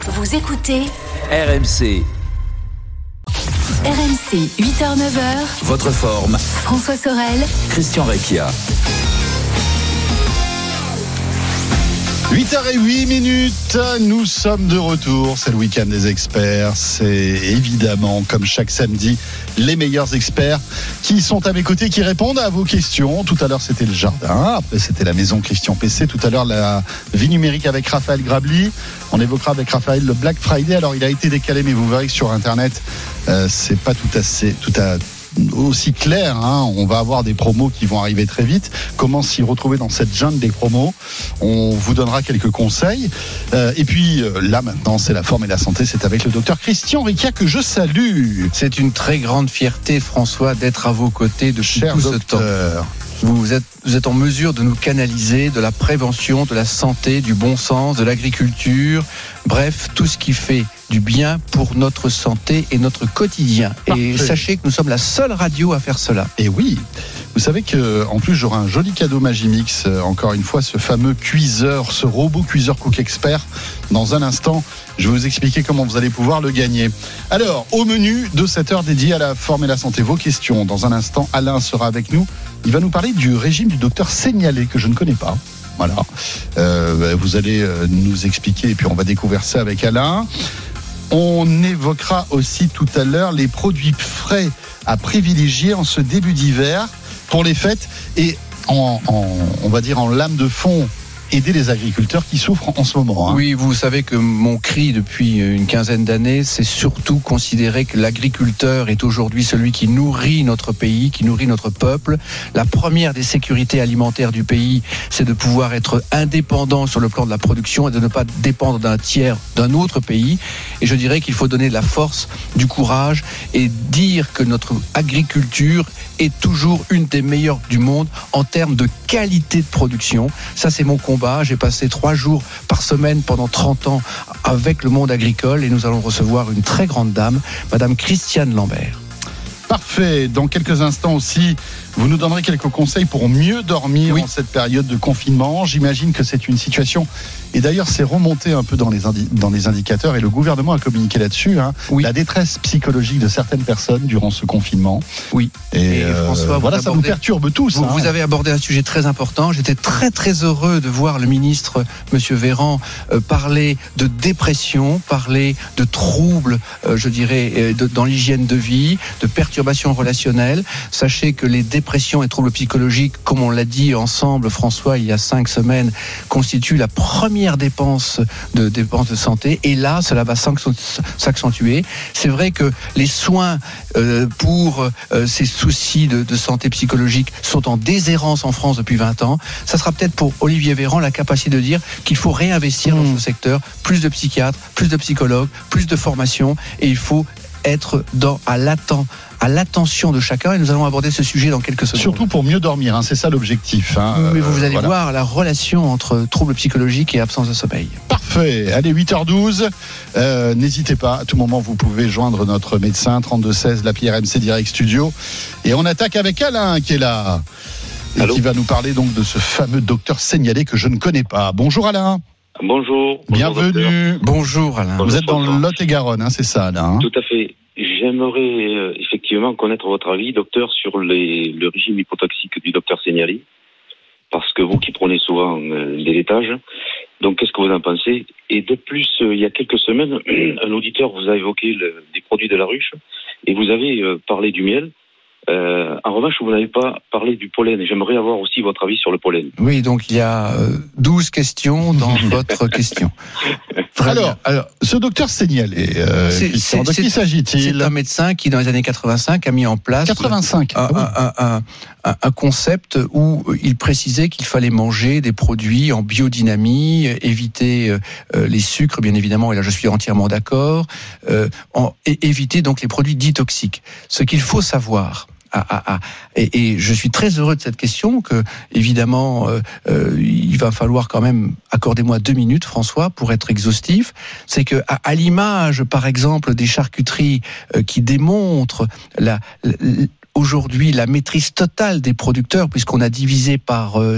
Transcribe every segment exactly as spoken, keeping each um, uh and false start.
Vous écoutez R M C. R M C, huit heures neuf heures. Votre forme. François Sorel. Christian Recchia. huit heures huit minutes, nous sommes de retour, c'est le week-end des experts, c'est évidemment comme chaque samedi les meilleurs experts qui sont à mes côtés, qui répondent à vos questions. Tout à l'heure c'était le jardin, après c'était la maison Christian P C, tout à l'heure la vie numérique avec Raphaël Grabli. On évoquera avec Raphaël le Black Friday, alors il a été décalé mais vous verrez que sur internet euh, c'est pas tout assez, tout à aussi clair, hein. On va avoir des promos qui vont arriver très vite. Comment s'y retrouver dans cette jungle des promos? On vous donnera quelques conseils. Euh, et puis euh, là maintenant, c'est la forme et la santé. C'est avec le docteur Christian Recchia que je salue. C'est une très grande fierté, François, d'être à vos côtés depuis Cher tout ce docteur. temps. Vous êtes, vous êtes en mesure de nous canaliser de la prévention, de la santé, du bon sens, de l'agriculture, bref, tout ce qui fait du bien pour notre santé et notre quotidien. Parfait. Et sachez que nous sommes la seule radio à faire cela. Et oui, vous savez que en plus j'aurai un joli cadeau Magimix, euh, encore une fois ce fameux cuiseur, ce robot cuiseur Cook Expert. Dans un instant, je vais vous expliquer comment vous allez pouvoir le gagner. Alors, au menu de cette heure dédiée à la forme et la santé, vos questions. Dans un instant, Alain sera avec nous. Il va nous parler du régime du docteur Seignalé que je ne connais pas. Voilà, euh, vous allez euh, nous expliquer et puis on va découvrir ça avec Alain. On évoquera aussi tout à l'heure les produits frais à privilégier en ce début d'hiver pour les fêtes et en, en on va dire en lame de fond, aider les agriculteurs qui souffrent en ce moment. Hein. Oui, vous savez que mon cri depuis une quinzaine d'années, c'est surtout considérer que l'agriculteur est aujourd'hui celui qui nourrit notre pays, qui nourrit notre peuple. La première des sécurités alimentaires du pays, c'est de pouvoir être indépendant sur le plan de la production et de ne pas dépendre d'un tiers, d'un autre pays. Et je dirais qu'il faut donner de la force, du courage et dire que notre agriculture est toujours une des meilleures du monde en termes de qualité de production. Ça, c'est mon combat. J'ai passé trois jours par semaine pendant trente ans avec le monde agricole et nous allons recevoir une très grande dame, Madame Christiane Lambert. Parfait. Dans quelques instants aussi, vous nous donnerez quelques conseils pour mieux dormir oui. en cette période de confinement. J'imagine que c'est une situation, et d'ailleurs c'est remonté un peu dans les, indi- dans les indicateurs, et le gouvernement a communiqué là-dessus, hein, oui. la détresse psychologique de certaines personnes durant ce confinement. Oui. Et, et euh, François, voilà, ça abordé, nous perturbe tous. Vous, hein. vous avez abordé un sujet très important. J'étais très très heureux de voir le ministre, Monsieur Véran, euh, parler de dépression, parler de troubles, euh, je dirais, euh, de, dans l'hygiène de vie, de perturbations relationnelles. Sachez que les dépression et troubles psychologiques, comme on l'a dit ensemble, François, il y a cinq semaines, constituent la première dépense de dépenses de santé. Et là, cela va s'accentuer. C'est vrai que les soins euh, pour euh, ces soucis de, de santé psychologique sont en déshérence en France depuis vingt ans. Ça sera peut-être pour Olivier Véran la capacité de dire qu'il faut réinvestir mmh. dans ce secteur, plus de psychiatres, plus de psychologues, plus de formation, et il faut être dans, à l'attente à l'attention de chacun, et nous allons aborder ce sujet dans quelques secondes. Surtout pour mieux dormir, hein, c'est ça l'objectif. Hein. Mais vous, vous allez voilà. voir la relation entre troubles psychologiques et absence de sommeil. Parfait. Allez, huit heures douze. Euh, n'hésitez pas, à tout moment, vous pouvez joindre notre médecin, trente-deux seize, l'appli R M C Direct Studio. Et on attaque avec Alain qui est là. Et Allô. Qui va nous parler donc de ce fameux docteur Seignalé que je ne connais pas. Bonjour Alain. Bonjour. Bienvenue. Bonjour, bonjour Alain. Vous bonjour, êtes dans le Lot-et-Garonne, hein, c'est ça Alain. Tout à fait. J'aimerais euh, effectivement connaître votre avis, docteur, sur les, le régime hypotoxique du docteur Seignalé, parce que vous qui prenez souvent euh, les laitages, donc qu'est-ce que vous en pensez? Et de plus, euh, il y a quelques semaines, un auditeur vous a évoqué le, des produits de la ruche, et vous avez euh, parlé du miel. Euh, en revanche, vous n'avez pas parlé du pollen, et j'aimerais avoir aussi votre avis sur le pollen. Oui, donc il y a euh, douze questions dans votre question. Alors, alors, ce docteur Seignalé, euh, de qui s'agit-il? C'est un médecin qui, dans les années quatre-vingt-cinq, a mis en place quatre-vingt-cinq, un, un, un, un, un concept où il précisait qu'il fallait manger des produits en biodynamie, éviter euh, les sucres, bien évidemment, et là je suis entièrement d'accord, euh, en, et éviter donc les produits dits toxiques. Ce qu'il faut savoir, Ah, ah, ah. Et, et je suis très heureux de cette question, que évidemment euh, euh, il va falloir quand même, accordez-moi deux minutes François pour être exhaustif. C'est que à, à l'image par exemple des charcuteries euh, qui démontrent la, la aujourd'hui la maîtrise totale des producteurs, puisqu'on a divisé par euh,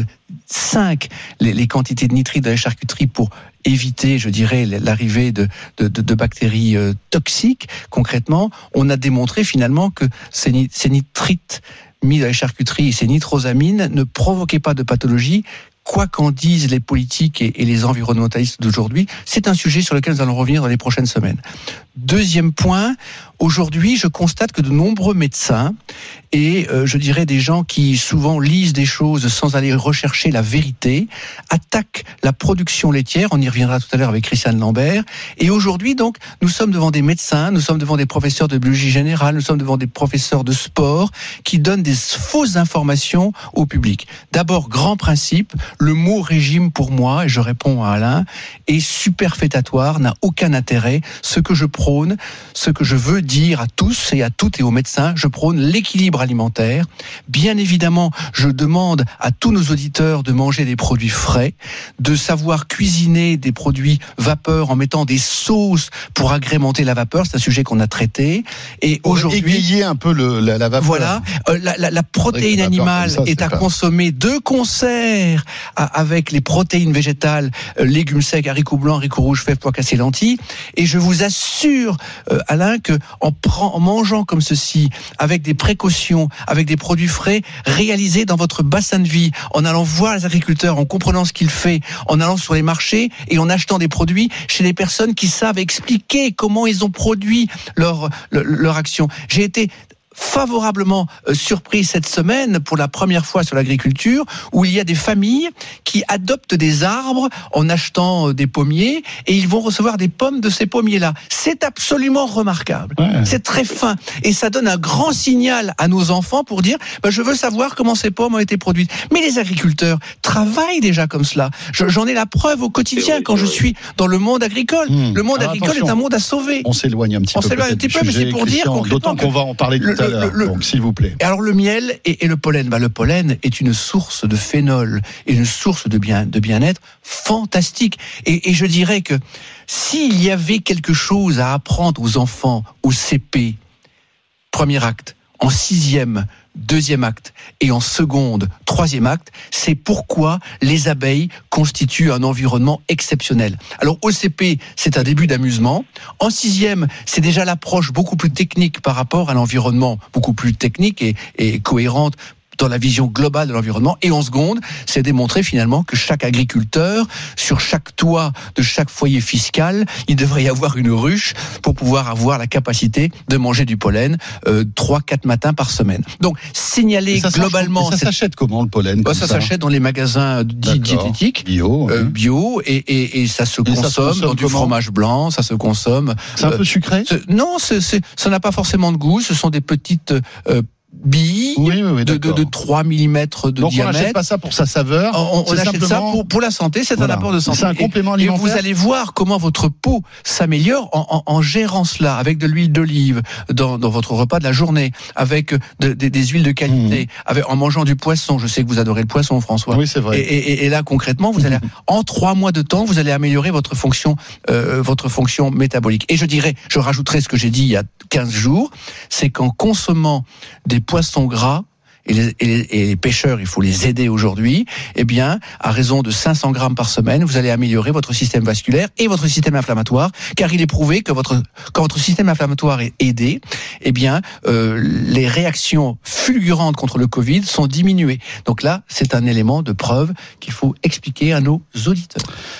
cinq les, les quantités de nitrites dans les charcuteries pour éviter, je dirais, l'arrivée de, de, de, de bactéries euh, toxiques. Concrètement, on a démontré finalement que ces, ces nitrites mis dans les charcuteries, ces nitrosamines ne provoquaient pas de pathologie. Quoi qu'en disent les politiques et, et les environnementalistes d'aujourd'hui, c'est un sujet sur lequel nous allons revenir dans les prochaines semaines. Deuxième point, aujourd'hui, je constate que de nombreux médecins et euh, je dirais des gens qui souvent lisent des choses sans aller rechercher la vérité, attaquent la production laitière. On y reviendra tout à l'heure avec Christiane Lambert. Et aujourd'hui, donc, nous sommes devant des médecins, nous sommes devant des professeurs de biologie générale, nous sommes devant des professeurs de sport qui donnent des fausses informations au public. D'abord, grand principe, le mot régime pour moi, et je réponds à Alain, est superfétatoire, n'a aucun intérêt. Ce que je prône, ce que je veux dire à tous et à toutes et aux médecins, je prône l'équilibre alimentaire. Bien évidemment, je demande à tous nos auditeurs de manger des produits frais, de savoir cuisiner des produits vapeur en mettant des sauces pour agrémenter la vapeur. C'est un sujet qu'on a traité. Et pour aujourd'hui, égayer un peu le, la, la vapeur. Voilà, euh, la, la, la protéine animale ça, est à pas... consommer de concert avec les protéines végétales, euh, légumes secs, haricots blancs, haricots rouges, fèves, pois cassés, lentilles. Et je vous assure, euh, Alain, que en, prend, en mangeant comme ceci, avec des précautions, avec des produits frais, réalisés dans votre bassin de vie, en allant voir les agriculteurs, en comprenant ce qu'ils font, en allant sur les marchés et en achetant des produits chez des personnes qui savent expliquer comment ils ont produit leur, leur, leur action. J'ai été favorablement surpris cette semaine pour la première fois sur l'agriculture où il y a des familles qui adoptent des arbres en achetant des pommiers et ils vont recevoir des pommes de ces pommiers-là. C'est absolument remarquable. Ouais. C'est très fin et ça donne un grand signal à nos enfants pour dire bah, je veux savoir comment ces pommes ont été produites. Mais les agriculteurs travaillent déjà comme cela. Je, j'en ai la preuve au quotidien quand je suis dans le monde agricole. Mmh. Le monde Alors, agricole attention. est un monde à sauver. On s'éloigne un petit On peu. On s'éloigne un petit peu, mais c'est pour dire concrètement d'autant qu'on va en parler tout à l'heure. Le, Donc, s'il vous plaît. Alors, le miel et, et le pollen. Bah, le pollen est une source de phénol et une source de, bien, de bien-être fantastique. Et, et je dirais que s'il y avait quelque chose à apprendre aux enfants au C P, premier acte, en sixième, deuxième acte et en seconde, troisième acte, c'est pourquoi les abeilles constituent un environnement exceptionnel. Alors au C P, c'est un début d'amusement. En sixième, c'est déjà l'approche beaucoup plus technique par rapport à l'environnement, beaucoup plus technique et, et cohérente dans la vision globale de l'environnement. Et en seconde, c'est démontrer finalement que chaque agriculteur, sur chaque toit de chaque foyer fiscal, il devrait y avoir une ruche pour pouvoir avoir la capacité de manger du pollen euh, trois quatre matins par semaine. Donc, signaler ça globalement... Ça s'achète comment le pollen bah, ça, ça s'achète dans les magasins dits diététiques, bio, euh, oui. bio et, et, et ça se et consomme ça se consomme dans du fromage blanc, ça se consomme... C'est un euh, peu sucré Non, c'est, c'est, ça n'a pas forcément de goût, ce sont des petites... Euh, billes oui, oui, oui, de, de, de trois millimètres de Donc diamètre. Donc on n'achète pas ça pour sa saveur. On, on achète simplement... ça pour, pour la santé, c'est voilà. un apport de santé. C'est un complément alimentaire. Et vous allez voir comment votre peau s'améliore en, en, en gérant cela, avec de l'huile d'olive dans, dans votre repas de la journée, avec de, de, des huiles de qualité, mmh. avec, en mangeant du poisson. Je sais que vous adorez le poisson, François. Oui, c'est vrai. Et, et, et là, concrètement, vous allez, en trois mois de temps, vous allez améliorer votre fonction, euh, votre fonction métabolique. Et je dirais, je rajouterai ce que j'ai dit il y a quinze jours, c'est qu'en consommant des poissons gras, Et les, et, les, et les pêcheurs, il faut les aider aujourd'hui, eh bien, à raison de cinq cents grammes par semaine, vous allez améliorer votre système vasculaire et votre système inflammatoire, car il est prouvé que votre, quand votre système inflammatoire est aidé, eh bien, euh, les réactions fulgurantes contre le Covid sont diminuées. Donc là, c'est un élément de preuve qu'il faut expliquer à nos auditeurs.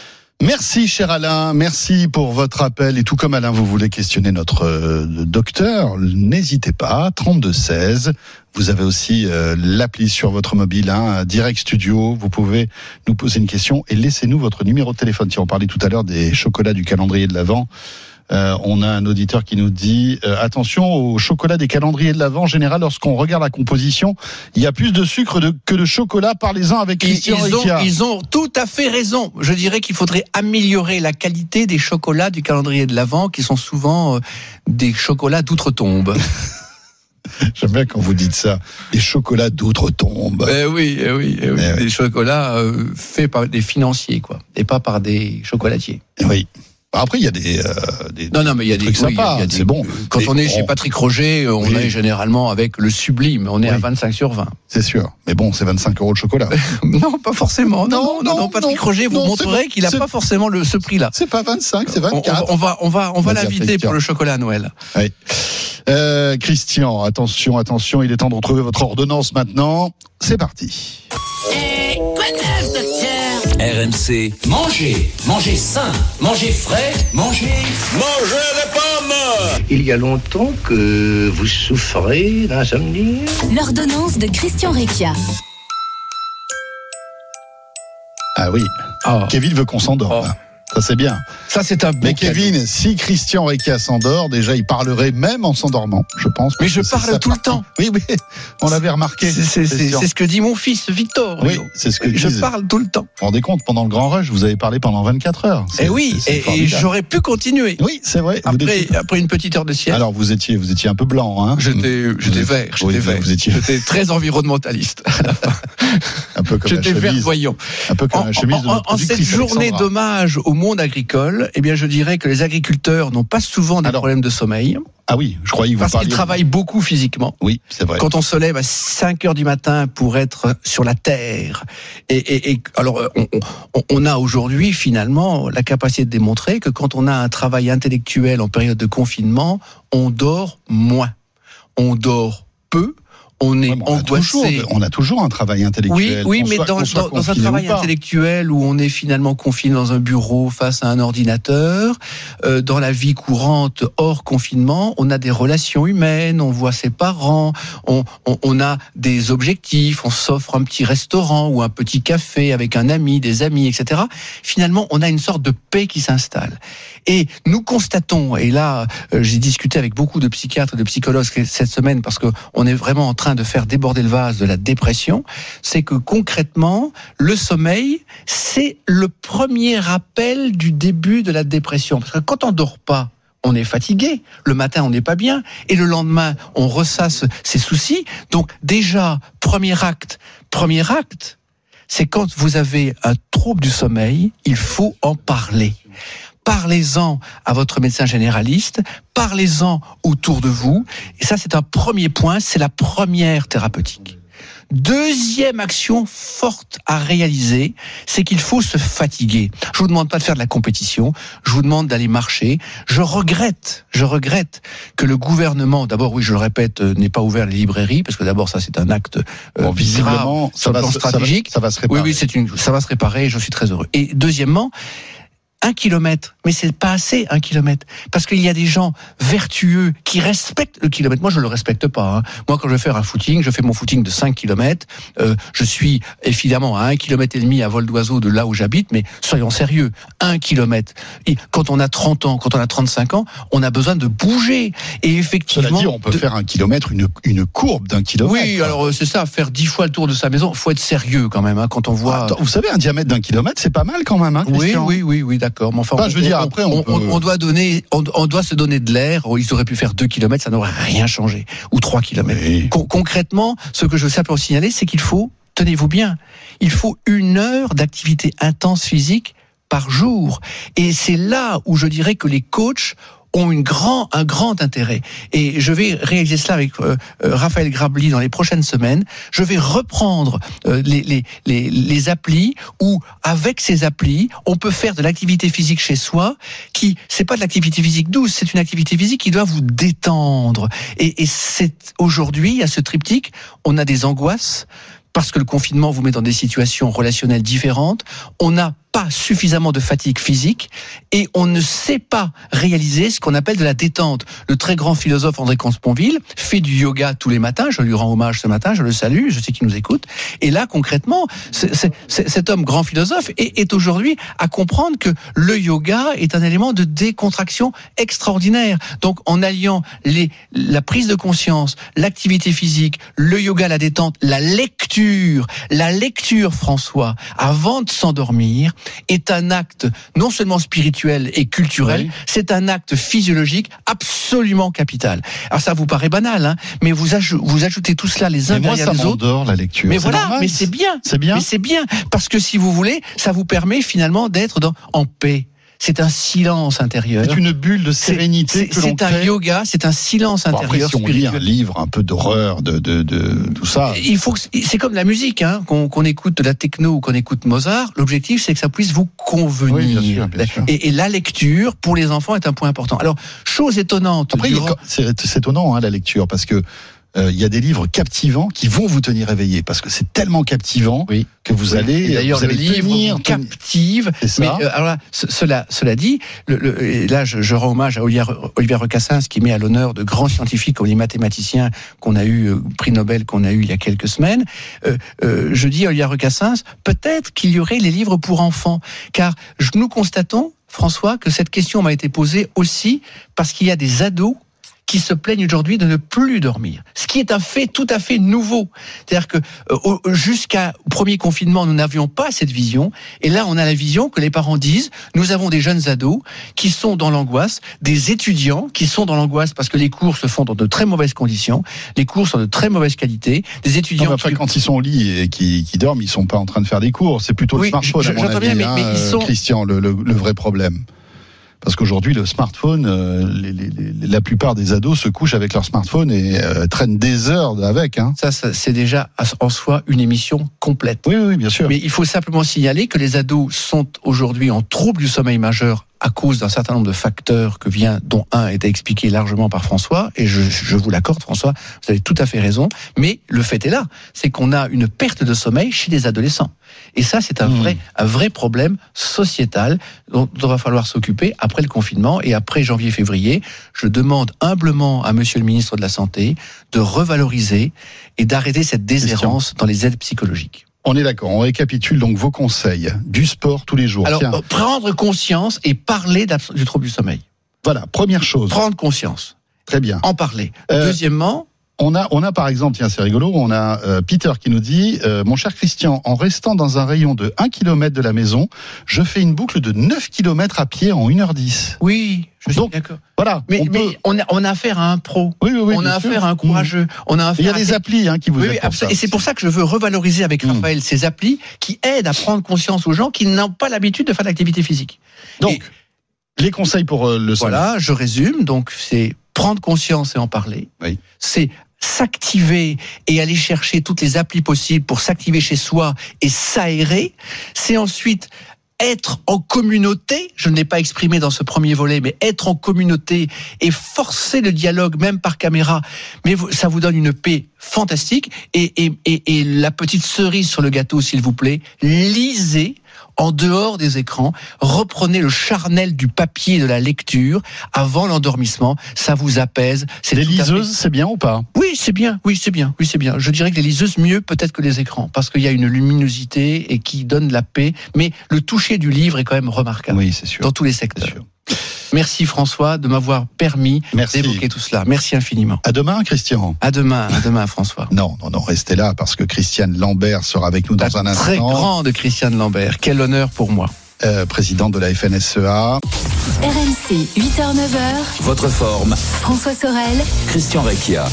Merci cher Alain, merci pour votre appel et tout comme Alain vous voulez questionner notre euh, docteur, n'hésitez pas, trente-deux seize, vous avez aussi euh, l'appli sur votre mobile, hein, Direct Studio, vous pouvez nous poser une question et laissez-nous votre numéro de téléphone. Si on parlait tout à l'heure des chocolats du calendrier de l'Avent, Euh, on a un auditeur qui nous dit euh, attention au chocolat des calendriers de l'Avent. En général, lorsqu'on regarde la composition, il y a plus de sucre de, que de chocolat. Parlez-en avec Christian ils, ils, ont, ils ont tout à fait raison. Je dirais qu'il faudrait améliorer la qualité des chocolats du calendrier de l'Avent, qui sont souvent euh, des chocolats d'outre-tombe. J'aime bien quand vous dites ça, des chocolats d'outre-tombe. Eh oui, eh oui, eh oui. Eh des oui. chocolats euh, faits par des financiers, quoi, et pas par des chocolatiers. Oui. Après, il y a des, euh, des Non, non, mais il y a des trucs oui, il y a- sympas. il y a des- C'est bon. Quand Mais on est chez on- Patrick Roger, on Oui. est généralement avec le sublime. On est à Oui. vingt-cinq sur vingt. C'est sûr. Mais bon, c'est vingt-cinq euros de chocolat. Non, pas forcément. Non, non, non, non, Patrick non, Roger vous non, montrerait c'est- qu'il n'a c'est- pas forcément le, ce prix-là. C'est pas vingt-cinq, c'est On, vingt-quatre. on- on va, on va, on va Vas-y, l'inviter Christian. pour le chocolat à Noël. Oui. Euh, Christian, attention, attention, il est temps de retrouver votre ordonnance maintenant. C'est parti. Eh, quoi de neuf, docteur? R M C, Mangez, mangez sain, mangez frais, mangez... Mangez les pommes! Il y a longtemps que vous souffrez d'insomnie. L'ordonnance de Christian Recchia. Ah oui. Ah. Kevin veut qu'on s'endorme. Oh. Ça, c'est bien. Ça, c'est un beau Mais cadeau. Kevin, si Christian Recchia s'endort, déjà, il parlerait même en s'endormant, je pense. Mais parce je que c'est parle ça. tout le temps. Oui, oui. On l'avait remarqué. C'est, c'est- c'est- Christian. c'est ce que dit mon fils Victor. Oui, c'est ce que Je disent. parle tout le temps. Vous vous rendez compte, pendant le Grand Rush, vous avez parlé pendant vingt-quatre heures. C'est- Et oui, c'est et, et formidable. j'aurais pu continuer. Oui, c'est vrai. Vous Après, étiez- après une petite heure de sieste. Alors, vous étiez, vous étiez un peu blanc, hein. J'étais, j'étais Vous- vert, j'étais oui, vert. vous étiez- J'étais très environnementaliste. un peu comme la J'étais chemise. verdoyant. Un peu comme En, la chemise de en- notre en cette productrice journée Alexandra. d'hommage au monde agricole, eh bien, je dirais que les agriculteurs n'ont pas souvent des Alors, problèmes de sommeil Ah oui, je croyais que vous parce qu'ils parliez. travaillent beaucoup physiquement. Oui, c'est vrai. Quand on se lève à cinq heures du matin pour être sur la terre, et, et, et alors on, on, on a aujourd'hui finalement la capacité de démontrer que quand on a un travail intellectuel en période de confinement, on dort moins, on dort peu, on est Ouais, mais on, a toujours, angoissé. on a toujours un travail Oui, intellectuel. oui, qu'on mais soit- dans, qu'on soit dans, dans un confiné travail ou pas. intellectuel où on est finalement confiné dans un bureau face à un ordinateur, euh, dans la vie courante hors confinement, on a des relations humaines, on voit ses parents, on, on, on a des objectifs, on s'offre un petit restaurant ou un petit café avec un ami, des amis, et cetera. Finalement, on a une sorte de paix qui s'installe. Et nous constatons, et là, euh, j'ai discuté avec beaucoup de psychiatres et de psychologues cette semaine parce que on est vraiment en train de faire déborder le vase de la dépression, c'est que concrètement, le sommeil, c'est le premier rappel du début de la dépression. Parce que quand on dort pas, on est fatigué, le matin on n'est pas bien, et le lendemain on ressasse ses soucis. Donc déjà, premier acte, premier acte, c'est quand vous avez un trouble du sommeil, il faut en parler. Parlez-en à votre médecin généraliste, parlez-en autour de vous. Et ça, c'est un premier point, c'est la première thérapeutique. Deuxième action forte à réaliser, c'est qu'il faut se fatiguer. Je vous demande pas de faire de la compétition, je vous demande d'aller marcher. Je regrette, je regrette que le gouvernement, d'abord, oui, je le répète, euh, n'ait pas ouvert les librairies, parce que d'abord, ça, c'est un acte euh, Bon, visiblement, grave sur le plan se- ça va- stratégique. ça va se Oui, réparer. oui, c'est une, ça va se réparer et je suis très heureux. Et deuxièmement, un kilomètre, mais c'est pas assez un kilomètre, parce qu'il y a des gens vertueux qui respectent le kilomètre. Moi, je le respecte pas. Hein. Moi, quand je vais faire un footing, je fais mon footing de cinq kilomètres. Euh, je suis évidemment à un kilomètre et demi à vol d'oiseau de là où j'habite, mais soyons sérieux, un kilomètre. Et quand on a trente ans, quand on a trente-cinq ans, on a besoin de bouger. Et effectivement, Cela dit, on peut de- faire un kilomètre, une, une courbe d'un kilomètre. Oui, alors euh, c'est ça, faire dix fois le tour de sa maison. Faut être sérieux quand même, hein, quand on voit. Attends, vous savez, un diamètre d'un kilomètre, c'est pas mal quand même, hein, Oui, Christian oui, oui, oui, d'accord. Mais enfin, Enfin, je veux dire, après, on peut- on doit donner, on, on doit se donner de l'air. Ils auraient pu faire deux kilomètres, ça n'aurait rien changé, ou trois kilomètres. Oui. Con- concrètement, ce que je veux simplement signaler, c'est qu'il faut, tenez-vous bien, il faut une heure d'activité intense physique par jour. Et c'est là où je dirais que les coachs ont une grand, un grand intérêt. Et je vais réaliser cela avec euh, euh, Raphaël Grabli dans les prochaines semaines. Je vais reprendre euh, les, les, les, les applis où, avec ces applis, on peut faire de l'activité physique chez soi qui, c'est pas de l'activité physique douce, c'est une activité physique qui doit vous détendre. Et, et c'est aujourd'hui, à ce triptyque, on a des angoisses, parce que le confinement vous met dans des situations relationnelles différentes. On n'a pas suffisamment de fatigue physique et on ne sait pas réaliser ce qu'on appelle de la détente. Le très grand philosophe André Comte-Sponville fait du yoga tous les matins. Je lui rends hommage ce matin, je le salue, je sais qu'il nous écoute. Et là, concrètement, c'est, c'est, c'est, cet homme grand philosophe est, est aujourd'hui à comprendre que le yoga est un élément de décontraction extraordinaire. Donc, en alliant les, la prise de conscience, l'activité physique, le yoga, la détente, la lecture, la lecture, François, avant de s'endormir, est un acte non seulement spirituel et culturel, Oui. c'est un acte physiologique absolument capital. Alors ça vous paraît banal, hein, mais vous, aj- vous ajoutez tout cela les uns Mais moi, derrière ça les autres. m'endort, la lecture. Mais C'est voilà, normal. mais c'est bien. C'est bien. Mais c'est bien, parce que si vous voulez, ça vous permet finalement d'être dans, en paix. c'est un silence intérieur. C'est une bulle de sérénité c'est, que c'est, l'on c'est un crée. yoga, c'est un silence Bon, intérieur. après, si on lit un livre un peu d'horreur, de, de, de tout ça. Il faut que, c'est comme la musique, hein, qu'on, qu'on écoute de la techno ou qu'on écoute Mozart. L'objectif, c'est que ça puisse vous convenir. Oui, bien sûr, bien sûr. Et, et la lecture, pour les enfants, est un point important. Alors, chose étonnante. Après, durant... c'est, c'est étonnant, hein, la lecture, parce que il euh, y a des livres captivants qui vont vous tenir éveillé parce que c'est tellement captivant oui. que vous oui. allez. Et d'ailleurs, vous allez le livre tenir, captive. C'est ça. Mais euh, alors là, ce, cela, cela dit, le, le, et là, je, je rends hommage à Olivier, Olivier Recassens qui met à l'honneur de grands scientifiques comme les mathématiciens qu'on a eu, euh, prix Nobel qu'on a eu il y a quelques semaines. Euh, euh, je dis à Olivier Recassens, peut-être qu'il y aurait les livres pour enfants, car nous constatons, François, que cette question m'a été posée aussi parce qu'il y a des ados qui se plaignent aujourd'hui de ne plus dormir. Ce qui est un fait tout à fait nouveau. C'est-à-dire que euh, jusqu'à premier confinement, nous n'avions pas cette vision. Et là, on a la vision que les parents disent, nous avons des jeunes ados qui sont dans l'angoisse, des étudiants qui sont dans l'angoisse parce que les cours se font dans de très mauvaises conditions, les cours sont de très mauvaise qualité, des étudiants... Non, après, qui... quand ils sont au lit et qui, qui dorment, ils sont pas en train de faire des cours. C'est plutôt oui, le smartphone, je, à mon j'entends avis, bien, mais, hein, mais ils sont... Christian, le, le, le vrai problème. Parce qu'aujourd'hui, le smartphone, euh, les, les, les, la plupart des ados se couchent avec leur smartphone et euh, traînent des heures avec. Hein. Ça, ça, c'est déjà en soi une émission complète. Oui, oui, bien sûr. Mais il faut simplement signaler que les ados sont aujourd'hui en trouble du sommeil majeur à cause d'un certain nombre de facteurs que vient, dont un était expliqué largement par François, et je, je vous l'accorde, François, vous avez tout à fait raison, mais le fait est là, c'est qu'on a une perte de sommeil chez les adolescents. Et ça, c'est un, mmh. vrai, un vrai problème sociétal dont il va falloir s'occuper après le confinement et après janvier-février. Je demande humblement à Monsieur le ministre de la Santé de revaloriser et d'arrêter cette déshérence dans les aides psychologiques. On est d'accord, on récapitule donc vos conseils. Du sport tous les jours. Alors, Tiens. prendre conscience et parler du trouble du sommeil. Voilà, première chose. Prendre conscience. Très bien. En parler. Euh, Deuxièmement... On a, on a par exemple, tiens, c'est rigolo, on a euh, Peter qui nous dit euh, mon cher Christian, en restant dans un rayon de un kilomètre de la maison, je fais une boucle de neuf kilomètres à pied en une heure dix. Oui, je suis donc, d'accord. Voilà. Mais on, mais peut... on, a, on a affaire à un pro. Oui, oui, oui, on a sûr. affaire à un courageux. Mmh. On a affaire Il y a à des applis hein, qui vous oui, aident oui, pour ça. Et c'est pour ça que je veux revaloriser avec mmh. Raphaël ces applis qui aident à prendre conscience aux gens qui n'ont pas l'habitude de faire d'activité physique. Donc, et, les conseils pour euh, le sommeil. Voilà, je résume. Donc, c'est prendre conscience et en parler. Oui. C'est s'activer et aller chercher toutes les applis possibles pour s'activer chez soi et s'aérer. C'est ensuite être en communauté, je ne l'ai pas exprimé dans ce premier volet, mais être en communauté et forcer le dialogue, même par caméra, mais ça vous donne une paix fantastique. Et, et, et, et la petite cerise sur le gâteau, s'il vous plaît, lisez en dehors des écrans, reprenez le charnel du papier et de la lecture avant l'endormissement, ça vous apaise. C'est les liseuses, fait... c'est bien ou pas ? Oui, c'est bien, oui, c'est bien, oui, c'est bien. Je dirais que les liseuses, mieux peut-être que les écrans, parce qu'il y a une luminosité et qui donne la paix, mais le toucher du livre est quand même remarquable. Oui, c'est sûr. Dans tous les secteurs. Merci François de m'avoir permis Merci. d'évoquer tout cela. Merci infiniment. À demain, Christian. À demain, à demain, François. Non, non, non, restez là parce que Christiane Lambert sera avec nous dans La un instant. Très grande Christiane Lambert. Quel honneur pour moi. Euh, présidente de la F N S E A. R M C, huit heures neuf heures. Votre forme. François Sorel. Christian Recchia.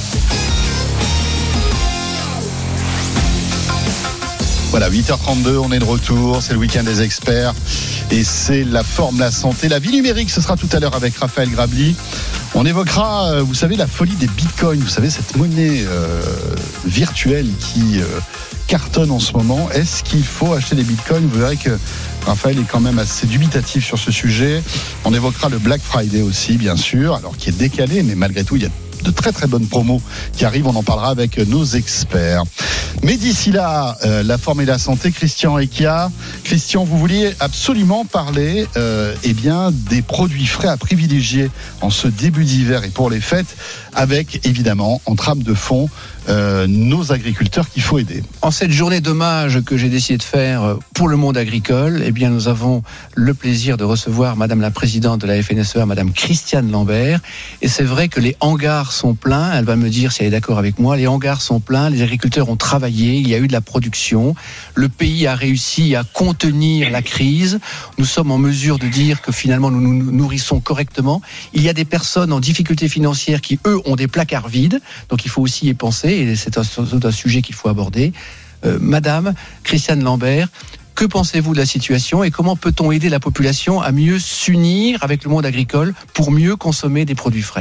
Voilà, huit heures trente-deux, on est de retour, c'est le week-end des experts et c'est la forme, la santé, la vie numérique, ce sera tout à l'heure avec Raphaël Grabli. On évoquera, vous savez, la folie des bitcoins, vous savez, cette monnaie euh, virtuelle qui euh, cartonne en ce moment. Est-ce qu'il faut acheter des bitcoins ? Vous verrez que Raphaël est quand même assez dubitatif sur ce sujet. On évoquera le Black Friday aussi, bien sûr, alors qui est décalé, mais malgré tout, il y a de très très bonnes promos qui arrivent, on en parlera avec nos experts. Mais d'ici là, euh, la forme et la santé, Christian Recchia. Christian, vous vouliez absolument parler euh, eh bien, des produits frais à privilégier en ce début d'hiver et pour les fêtes, avec évidemment en trame de fond euh, nos agriculteurs qu'il faut aider. En cette journée d'hommage que j'ai décidé de faire pour le monde agricole, eh bien, nous avons le plaisir de recevoir Madame la Présidente de la F N S E A, Madame Christiane Lambert. Et c'est vrai que les hangars sont pleins, elle va me dire si elle est d'accord avec moi, les hangars sont pleins, les agriculteurs ont travaillé, il y a eu de la production, le pays a réussi à contenir la crise, nous sommes en mesure de dire que finalement nous nous nourrissons correctement. Il y a des personnes en difficulté financière qui, eux, ont des placards vides, donc il faut aussi y penser, et c'est un, c'est un sujet qu'il faut aborder. Euh, Madame Christiane Lambert, Que pensez-vous de la situation et comment peut-on aider la population à mieux s'unir avec le monde agricole pour mieux consommer des produits frais ?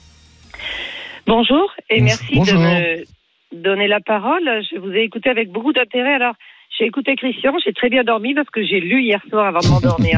Bonjour et merci Bonjour. de me donner la parole. Je vous ai écouté avec beaucoup d'intérêt. Alors, j'ai écouté Christian, j'ai très bien dormi parce que j'ai lu hier soir avant de m'endormir.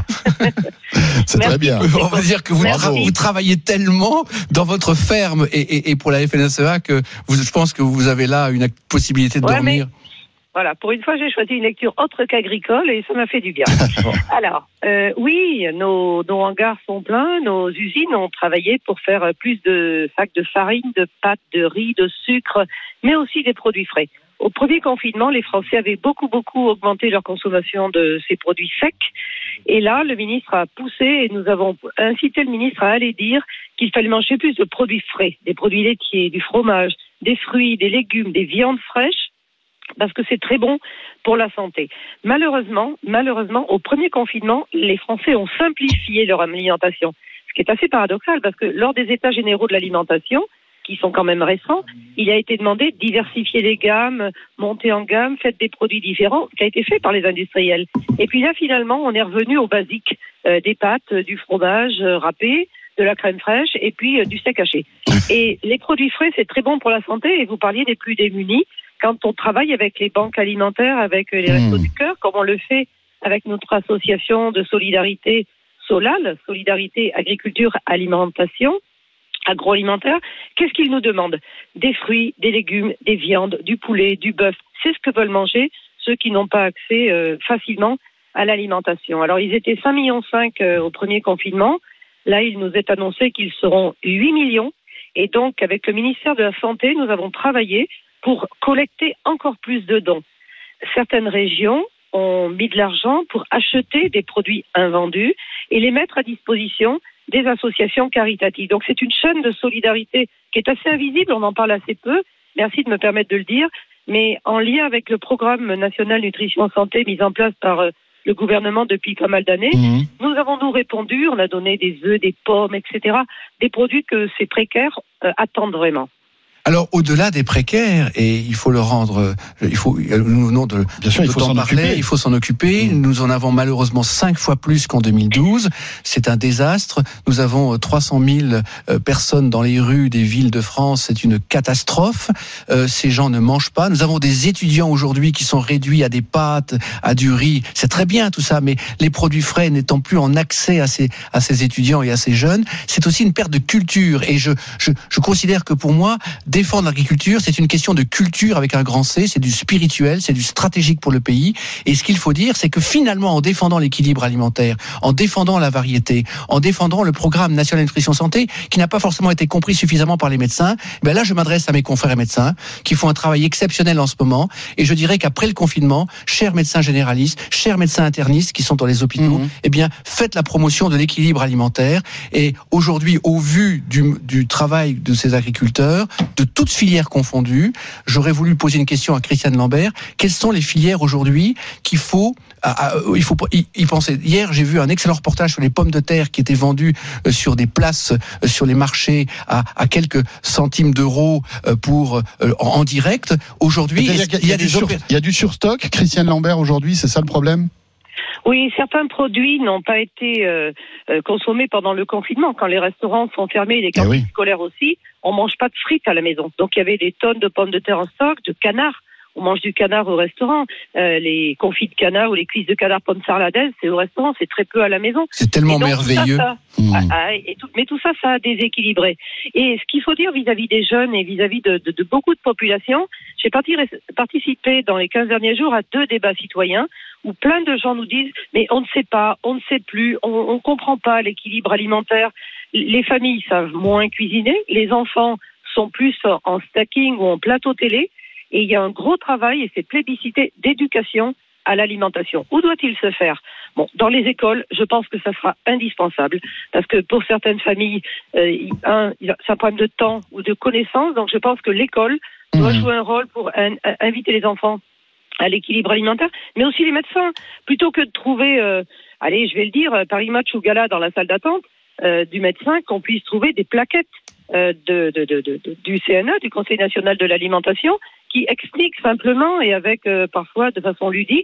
C'est très bien. On va dire que vous, tra- vous travaillez tellement dans votre ferme et, et, et pour la F N S E A que vous, je pense que vous avez là une possibilité de ouais, dormir. Mais... Voilà, pour une fois, j'ai choisi une lecture autre qu'agricole et ça m'a fait du bien. Alors, euh, oui, nos, nos hangars sont pleins, nos usines ont travaillé pour faire plus de sacs de farine, de pâtes, de riz, de sucre, mais aussi des produits frais. Au premier confinement, les Français avaient beaucoup, beaucoup augmenté leur consommation de ces produits secs. Et là, le ministre a poussé et nous avons incité le ministre à aller dire qu'il fallait manger plus de produits frais, des produits laitiers, du fromage, des fruits, des légumes, des viandes fraîches, parce que c'est très bon pour la santé. Malheureusement, malheureusement, au premier confinement, les Français ont simplifié leur alimentation, ce qui est assez paradoxal, parce que lors des états généraux de l'alimentation, qui sont quand même récents, il a été demandé de diversifier les gammes, monter en gamme, faire des produits différents, qui a été fait par les industriels. Et puis là, finalement, on est revenu au basique, euh, des pâtes, du fromage euh, râpé, de la crème fraîche et puis euh, du steak haché. Et les produits frais, c'est très bon pour la santé, et vous parliez des plus démunis. Quand on travaille avec les banques alimentaires, avec les Restos mmh. du Cœur, comme on le fait avec notre association de solidarité Solal, Solidarité Agriculture Alimentation, agroalimentaire, qu'est-ce qu'ils nous demandent ? Des fruits, des légumes, des viandes, du poulet, du bœuf. C'est ce que veulent manger ceux qui n'ont pas accès euh, facilement à l'alimentation. Alors, ils étaient cinq virgule cinq millions euh, au premier confinement. Là, il nous est annoncé qu'ils seront huit millions. Et donc, avec le ministère de la Santé, nous avons travaillé pour collecter encore plus de dons. Certaines régions ont mis de l'argent pour acheter des produits invendus et les mettre à disposition des associations caritatives. Donc c'est une chaîne de solidarité qui est assez invisible, on en parle assez peu, merci de me permettre de le dire, mais en lien avec le programme national nutrition santé mis en place par euh, le gouvernement depuis pas mal d'années, mmh. nous avons nous répondu, on a donné des œufs, des pommes, et cetera, des produits que ces précaires euh, attendent vraiment. Alors, au-delà des précaires, et il faut le rendre, il faut, nous venons de, Bien sûr, de il faut t'en s'en parler, occuper. il faut s'en occuper. Mmh. Nous en avons malheureusement cinq fois plus qu'en deux mille douze. C'est un désastre. Nous avons trois cent mille personnes dans les rues des villes de France. C'est une catastrophe. Euh, ces gens ne mangent pas. Nous avons des étudiants aujourd'hui qui sont réduits à des pâtes, à du riz. C'est très bien tout ça, mais les produits frais n'étant plus en accès à ces, à ces étudiants et à ces jeunes, c'est aussi une perte de culture. Et je, je, je considère que pour moi, défendre l'agriculture, c'est une question de culture avec un grand C, c'est du spirituel, c'est du stratégique pour le pays. Et ce qu'il faut dire, c'est que finalement, en défendant l'équilibre alimentaire, en défendant la variété, en défendant le programme national nutrition santé, qui n'a pas forcément été compris suffisamment par les médecins, ben là, je m'adresse à mes confrères et médecins, qui font un travail exceptionnel en ce moment. Et je dirais qu'après le confinement, chers médecins généralistes, chers médecins internistes qui sont dans les hôpitaux, mmh. eh bien, faites la promotion de l'équilibre alimentaire. Et aujourd'hui, au vu du, du travail de ces agriculteurs, de toutes filières confondues, j'aurais voulu poser une question à Christiane Lambert. Quelles sont les filières aujourd'hui qu'il faut, à, à, il faut y, y penser. Hier, j'ai vu un excellent reportage sur les pommes de terre qui étaient vendues euh, sur des places, euh, sur les marchés à, à quelques centimes d'euros euh, pour euh, en, en direct. Aujourd'hui, il y a, il y a des sur, il y a du surstock. Christiane Lambert aujourd'hui, c'est ça le problème? Oui, certains produits n'ont pas été euh, euh, consommés pendant le confinement. Quand les restaurants sont fermés, les cantines oui. scolaires aussi, on mange pas de frites à la maison. Donc il y avait des tonnes de pommes de terre en stock, de canards. On mange du canard au restaurant. Euh, les confits de canard ou les cuisses de canard pommes sarladaises, c'est au restaurant, c'est très peu à la maison. C'est tellement donc, merveilleux. Ça, ça, mmh. ah, ah, et tout, mais tout ça, ça a déséquilibré. Et ce qu'il faut dire vis-à-vis des jeunes et vis-à-vis de, de, de beaucoup de populations, j'ai participé dans les quinze derniers jours à deux débats citoyens où plein de gens nous disent « mais on ne sait pas, on ne sait plus, on ne comprend pas l'équilibre alimentaire. Les familles savent moins cuisiner, les enfants sont plus en stacking ou en plateau télé. Et il y a un gros travail, et c'est plébiscité, d'éducation à l'alimentation. Où doit-il se faire ? Bon, dans les écoles, je pense que ça sera indispensable, parce que pour certaines familles, euh, un, c'est un problème de temps ou de connaissance, donc je pense que l'école mmh. doit jouer un rôle pour un, un, inviter les enfants à l'équilibre alimentaire, mais aussi les médecins. Plutôt que de trouver, euh, allez, je vais le dire, Paris Match ou Gala dans la salle d'attente euh, du médecin, qu'on puisse trouver des plaquettes euh, de, de, de, de, de, du C N E, du Conseil national de l'alimentation, qui explique simplement et avec euh, parfois de façon ludique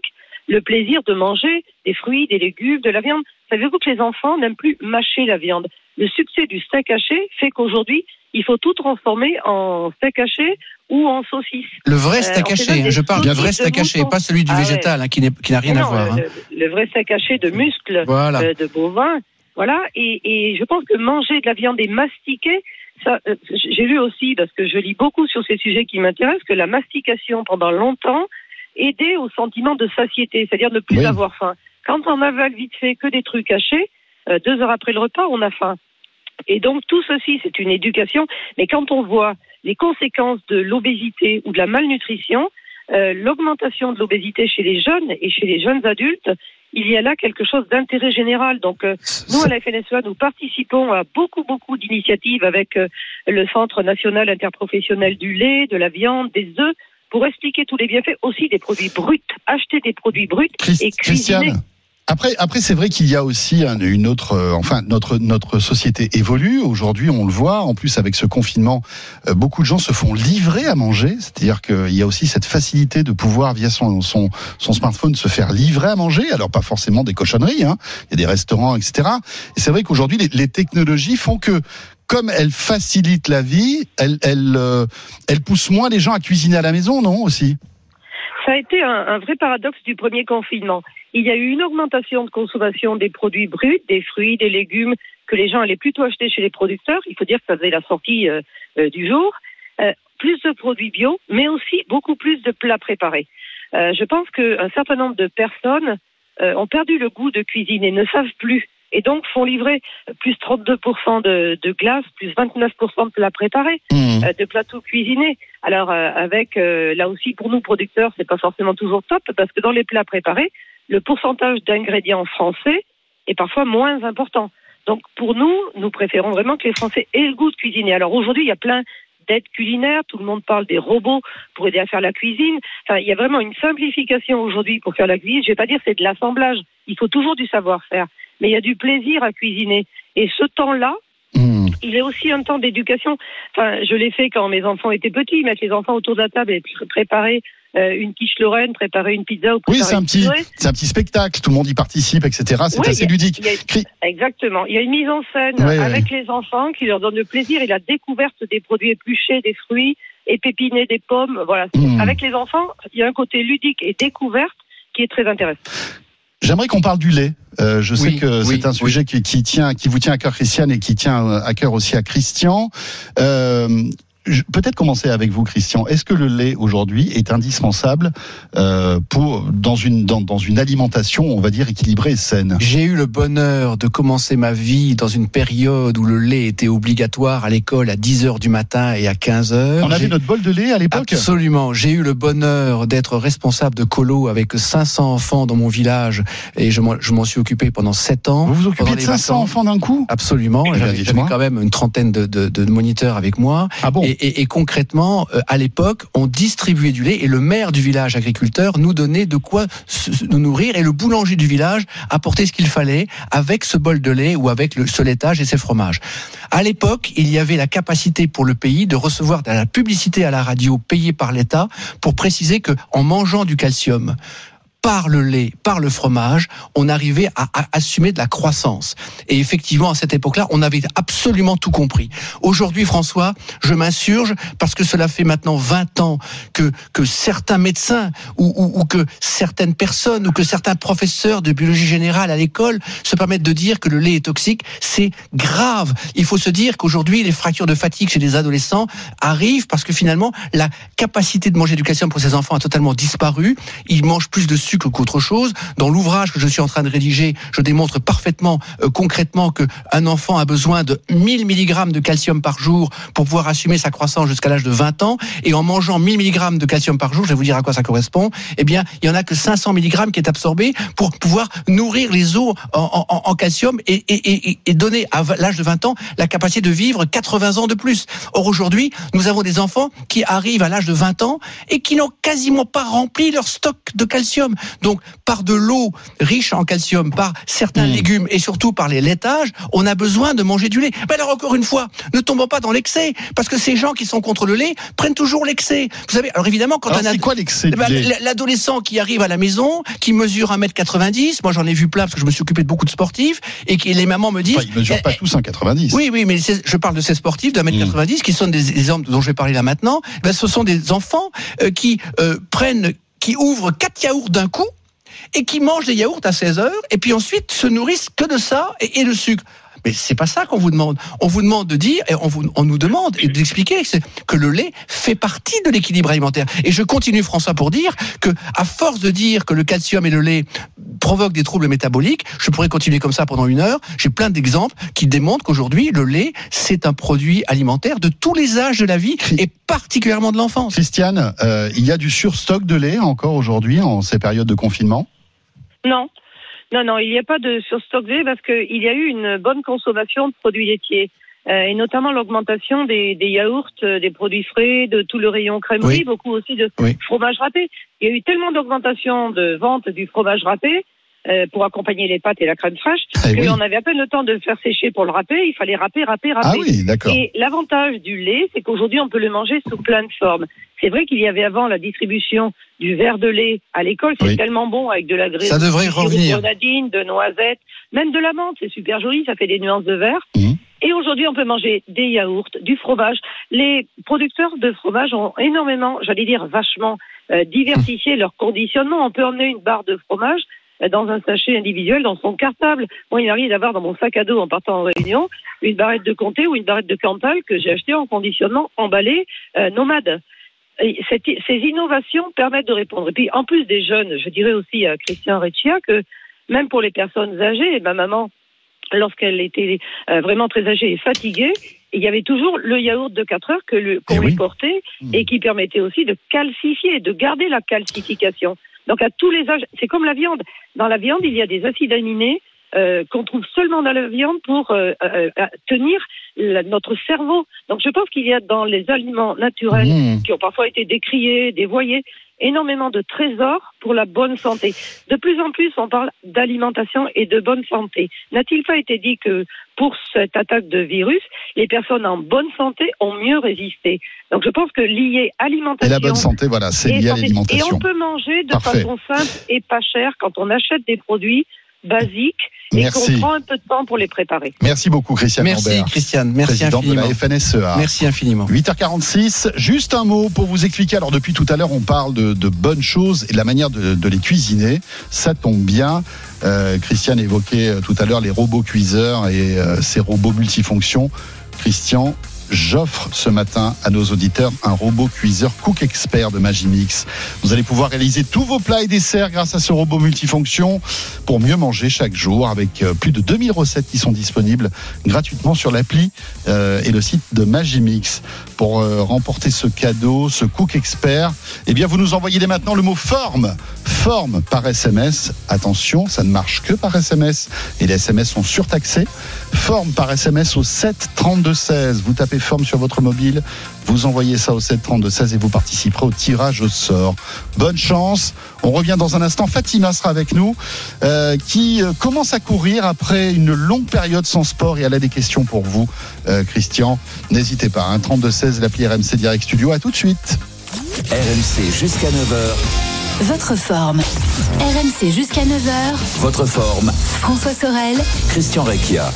le plaisir de manger des fruits, des légumes, de la viande. Savez-vous que les enfants n'aiment plus mâcher la viande? Le succès du steak haché fait qu'aujourd'hui, il faut tout transformer en steak haché ou en saucisse. Le vrai steak euh, haché, hein, je parle du vrai steak haché, pas celui du ah végétal, ouais. hein, qui, n'est, qui n'a rien non, à voir. Le, hein. le vrai steak haché de muscles, voilà. euh, de bovin, voilà. Et, et je pense que manger de la viande et mastiquer, ça, euh, j'ai lu aussi, parce que je lis beaucoup sur ces sujets qui m'intéressent, que la mastication pendant longtemps aidait au sentiment de satiété, c'est-à-dire ne plus oui. avoir faim. Quand on avale vite fait que des trucs hachés, euh, deux heures après le repas, on a faim. Et donc tout ceci, c'est une éducation. Mais quand on voit les conséquences de l'obésité ou de la malnutrition, euh, l'augmentation de l'obésité chez les jeunes et chez les jeunes adultes, il y a là quelque chose d'intérêt général. Donc euh, nous, à la F N S E A, nous participons à beaucoup, beaucoup d'initiatives avec euh, le Centre national interprofessionnel du lait, de la viande, des œufs, pour expliquer tous les bienfaits, aussi des produits bruts, acheter des produits bruts Christ- et cuisiner. Christiane. Après, après, c'est vrai qu'il y a aussi une autre, euh, enfin, notre notre société évolue. Aujourd'hui, on le voit. En plus, avec ce confinement, euh, beaucoup de gens se font livrer à manger. C'est-à-dire qu'il y a aussi cette facilité de pouvoir, via son son son smartphone, se faire livrer à manger. Alors, pas forcément des cochonneries. Hein. Il y a des restaurants, et cetera. Et c'est vrai qu'aujourd'hui, les, les technologies font que, comme elles facilitent la vie, elles elles euh, elles poussent moins les gens à cuisiner à la maison, non aussi? Ça a été un, un vrai paradoxe du premier confinement. Il y a eu une augmentation de consommation des produits bruts, des fruits, des légumes, que les gens allaient plutôt acheter chez les producteurs. Il faut dire que ça faisait la sortie euh, euh, du jour. Euh, plus de produits bio, mais aussi beaucoup plus de plats préparés. Euh, je pense qu'un certain nombre de personnes euh, ont perdu le goût de cuisine et ne savent plus. Et donc font livrer plus trente-deux pour cent de, de glace, plus vingt-neuf pour cent de plats préparés, mmh. euh, de plateaux cuisinés. Alors euh, avec, euh, là aussi pour nous producteurs, c'est pas forcément toujours top, parce que dans les plats préparés, le pourcentage d'ingrédients français est parfois moins important. Donc pour nous, nous préférons vraiment que les Français aient le goût de cuisiner. Alors aujourd'hui, il y a plein d'aides culinaires, tout le monde parle des robots pour aider à faire la cuisine. Enfin, il y a vraiment une simplification aujourd'hui pour faire la cuisine. Je vais pas dire que c'est de l'assemblage, il faut toujours du savoir-faire. Mais il y a du plaisir à cuisiner. Et ce temps-là, mmh. il est aussi un temps d'éducation. Enfin, je l'ai fait quand mes enfants étaient petits, mettre les enfants autour de la table et préparer euh, une quiche Lorraine, préparer une pizza. Ou oui, c'est un, petit, c'est un petit spectacle. Tout le monde y participe, et cetera. C'est oui, assez a, ludique. A, exactement. Il y a une mise en scène oui, avec oui. les enfants qui leur donne le plaisir et la découverte des produits épluchés, des fruits, épépinés, des pommes. Voilà. Mmh. Avec les enfants, il y a un côté ludique et découverte qui est très intéressant. J'aimerais qu'on parle du lait. Euh, je oui, sais que oui, c'est un sujet oui. qui, qui tient, qui vous tient à cœur, Christiane, et qui tient à cœur aussi à Christian. Euh, je, peut-être commencer avec vous, Christian. Est-ce que le lait aujourd'hui est indispensable euh, pour dans une dans, dans une alimentation, on va dire équilibrée et saine? J'ai eu le bonheur de commencer ma vie dans une période où le lait était obligatoire à l'école à dix heures du matin et à quinze heures. On avait J'ai... notre bol de lait à l'époque. Absolument. J'ai eu le bonheur d'être responsable de colo avec cinq cents enfants dans mon village et je m'en, je m'en suis occupé pendant sept ans. Vous vous occupez de cinq cents enfants d'un coup? Absolument. Eh j'avais, j'avais quand même une trentaine de, de, de moniteurs avec moi. Ah bon? Et, et, et concrètement, euh, à l'époque, on distribuait du lait et le maire du village agriculteur nous donnait de quoi se, nous nourrir et le boulanger du village apportait ce qu'il fallait avec ce bol de lait ou avec le, ce laitage et ces fromages. À l'époque, il y avait la capacité pour le pays de recevoir de la publicité à la radio payée par l'État pour préciser que en mangeant du calcium, par le lait, par le fromage, on arrivait à, à assumer de la croissance. Et effectivement, à cette époque-là, on avait absolument tout compris. Aujourd'hui, François, je m'insurge parce que cela fait maintenant vingt ans que, que certains médecins ou, ou, ou que certaines personnes ou que certains professeurs de biologie générale à l'école se permettent de dire que le lait est toxique. C'est grave. Il faut se dire qu'aujourd'hui, les fractures de fatigue chez les adolescents arrivent parce que finalement, la capacité de manger du calcium pour ces enfants a totalement disparu. Ils mangent plus de sucre qu'autre chose. Dans l'ouvrage que je suis en train de rédiger, je démontre parfaitement, euh, concrètement, qu'un enfant a besoin de mille milligrammes de calcium par jour pour pouvoir assumer sa croissance jusqu'à l'âge de vingt ans. Et en mangeant mille milligrammes de calcium par jour, je vais vous dire à quoi ça correspond, eh bien, il y en a que cinq cents milligrammes qui est absorbé pour pouvoir nourrir les os en, en, en calcium et, et, et, et donner à l'âge de vingt ans la capacité de vivre quatre-vingts ans de plus. Or, aujourd'hui, nous avons des enfants qui arrivent à l'âge de vingt ans et qui n'ont quasiment pas rempli leur stock de calcium. Donc, par de l'eau riche en calcium, par certains mmh. légumes et surtout par les laitages, on a besoin de manger du lait. Mais alors, encore une fois, ne tombons pas dans l'excès, parce que ces gens qui sont contre le lait prennent toujours l'excès. Vous savez, alors évidemment, quand alors on a... c'est quoi l'excès bah, l'adolescent qui arrive à la maison, qui mesure un mètre quatre-vingt-dix, moi j'en ai vu plein parce que je me suis occupé de beaucoup de sportifs, et qui les mamans me disent... Enfin, ils ne mesurent eh, pas tous un mètre quatre-vingt-dix. Oui, oui, mais je parle de ces sportifs d'un mètre quatre-vingt-dix, mmh. qui sont des exemples dont je vais parler là maintenant. Ben, ce sont des enfants euh, qui euh, prennent, qui ouvrent quatre yaourts d'un coup, et qui mangent des yaourts à seize heures, et puis ensuite se nourrissent que de ça et, et de sucre. Mais c'est pas ça qu'on vous demande. On vous demande de dire, et on, vous, on nous demande et d'expliquer que le lait fait partie de l'équilibre alimentaire. Et je continue, François, pour dire que, à force de dire que le calcium et le lait provoquent des troubles métaboliques, je pourrais continuer comme ça pendant une heure. J'ai plein d'exemples qui démontrent qu'aujourd'hui, le lait, c'est un produit alimentaire de tous les âges de la vie et particulièrement de l'enfance. Christiane, euh, il y a du surstock de lait encore aujourd'hui en ces périodes de confinement ? Non. Non, non, il n'y a pas de surstock de lait parce qu'il y a eu une bonne consommation de produits laitiers. Euh, et notamment l'augmentation des, des yaourts, des produits frais, de tout le rayon crèmerie, oui. beaucoup aussi de oui. fromage râpé. Il y a eu tellement d'augmentation de vente du fromage râpé euh, pour accompagner les pâtes et la crème fraîche eh qu'on oui. avait à peine le temps de le faire sécher pour le râper. Il fallait râper, râper, râper. Ah oui, d'accord. Et l'avantage du lait, c'est qu'aujourd'hui, on peut le manger sous plein de formes. C'est vrai qu'il y avait avant la distribution du verre de lait à l'école, c'est oui. tellement bon avec de la graisse, ça devrait revenir. De grenadine, de noisettes, même de la menthe, c'est super joli, ça fait des nuances de vert. Mmh. Et aujourd'hui, on peut manger des yaourts, du fromage. Les producteurs de fromage ont énormément, j'allais dire vachement, euh, diversifié mmh. leur conditionnement. On peut emmener une barre de fromage euh, dans un sachet individuel, dans son cartable. Moi, il m'arrive d'avoir dans mon sac à dos en partant en réunion une barrette de comté ou une barrette de Cantal que j'ai achetée en conditionnement emballé euh, nomade. Cette, ces innovations permettent de répondre. Et puis, en plus des jeunes, je dirais aussi à Christian Recchia que même pour les personnes âgées, ma maman, lorsqu'elle était euh, vraiment très âgée et fatiguée, il y avait toujours le yaourt de quatre heures que le, qu'on eh lui oui. portait mmh. et qui permettait aussi de calcifier, de garder la calcification. Donc, à tous les âges, c'est comme la viande. Dans la viande, il y a des acides aminés Euh, qu'on trouve seulement dans la viande pour euh, euh, tenir la, notre cerveau. Donc je pense qu'il y a dans les aliments naturels mmh. qui ont parfois été décriés, dévoyés, énormément de trésors pour la bonne santé. De plus en plus, on parle d'alimentation et de bonne santé. N'a-t-il pas été dit que pour cette attaque de virus, les personnes en bonne santé ont mieux résisté? Donc je pense que lié alimentation... Et la bonne santé, voilà, c'est lié à l'alimentation. Et on peut manger de Parfait. façon simple et pas chère quand on achète des produits basiques et Merci. qu'on prend un peu de temps pour les préparer. Merci beaucoup, Christiane Merci, Lambert. Christiane. Merci présidente infiniment. de la F N S E A. Merci infiniment. huit heures quarante-six, juste un mot pour vous expliquer. Alors, depuis tout à l'heure, on parle de, de bonnes choses et de la manière de, de les cuisiner. Ça tombe bien. Euh, Christiane évoquait tout à l'heure les robots cuiseurs et euh, ces robots multifonctions. Christian, j'offre ce matin à nos auditeurs un robot cuiseur Cook Expert de Magimix. Vous allez pouvoir réaliser tous vos plats et desserts grâce à ce robot multifonction pour mieux manger chaque jour, avec plus de deux mille recettes qui sont disponibles gratuitement sur l'appli euh, et le site de Magimix. Pour euh, remporter ce cadeau, ce Cook Expert, eh bien vous nous envoyez dès maintenant le mot forme, forme par S M S. Attention, ça ne marche que par S M S et les S M S sont surtaxés. Forme par S M S au sept trente-deux seize. Vous tapez forme sur votre mobile, vous envoyez ça au sept trente-deux seize et vous participerez au tirage au sort. Bonne chance. On revient dans un instant. Fatima sera avec nous, euh, qui euh, commence à courir après une longue période sans sport, et elle a des questions pour vous, euh, Christian. N'hésitez pas, hein, trente-deux seize, l'appli R M C Direct Studio. À tout de suite. R M C jusqu'à neuf heures. Votre forme. R M C jusqu'à neuf heures. Votre forme. François Sorel. Christian Recchia.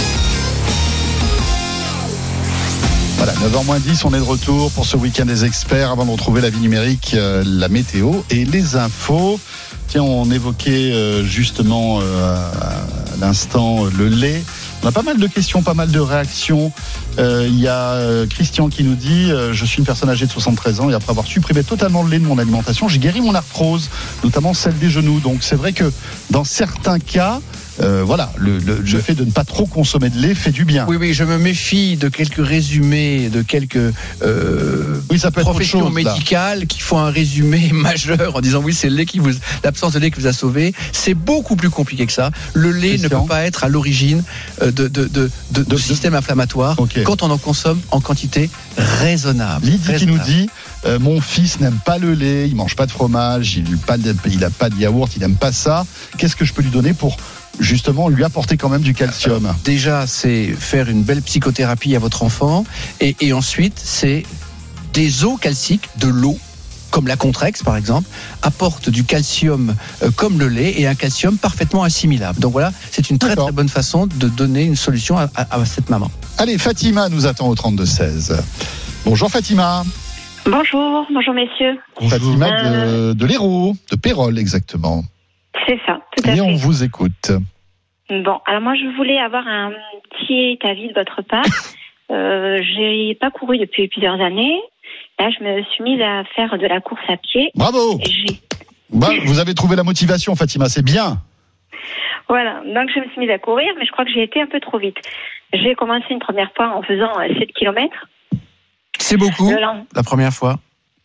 Voilà, neuf heures moins dix, on est de retour pour ce week-end des experts. Avant de retrouver la vie numérique, euh, la météo et les infos. Tiens, on évoquait euh, justement euh, à l'instant le lait. On a pas mal de questions, pas mal de réactions. Euh, il y a euh, Christian qui nous dit euh, je suis une personne âgée de soixante-treize ans et après avoir supprimé totalement le lait de mon alimentation, j'ai guéri mon arthrose, notamment celle des genoux. Donc c'est vrai que dans certains cas, Euh, voilà, le, le, le fait de ne pas trop consommer de lait fait du bien. Oui, oui, je me méfie de quelques résumés, de quelques euh, oui, ça peut être professions autre chose, médicales là. Qui font un résumé majeur en disant oui, c'est le lait qui vous, l'absence de lait qui vous a sauvé. C'est beaucoup plus compliqué que ça. Le lait Christian. ne peut pas être à l'origine de, de, de, de, de, de système inflammatoire okay. quand on en consomme en quantité raisonnable. Lydie raisonnable. qui nous dit euh, mon fils n'aime pas le lait, il mange pas de fromage, il n'a pas, de, pas de yaourt, il n'aime pas ça. Qu'est-ce que je peux lui donner pour justement lui apporter quand même du calcium? Alors, déjà, c'est faire une belle psychothérapie à votre enfant. Et, et ensuite, c'est des eaux calciques, de l'eau, comme la Contrex par exemple, apporte du calcium euh, comme le lait et un calcium parfaitement assimilable. Donc voilà, c'est une très D'accord. très bonne façon de donner une solution à, à, à cette maman. Allez, Fatima nous attend au trente-deux seize. Bonjour Fatima. Bonjour, bonjour messieurs. Fatima Euh, de, de l'Hérault, de Pérol exactement. C'est ça, tout à Et fait. on vous écoute. Bon, alors moi je voulais avoir un petit avis de votre part. euh, j'ai pas couru depuis plusieurs années. Là, je me suis mise à faire de la course à pied. Bravo. Et j'ai... Bah, vous avez trouvé la motivation, Fatima, c'est bien. Voilà, donc je me suis mise à courir, mais je crois que j'ai été un peu trop vite. J'ai commencé une première fois en faisant sept kilomètres. C'est beaucoup, Le lend- la première fois.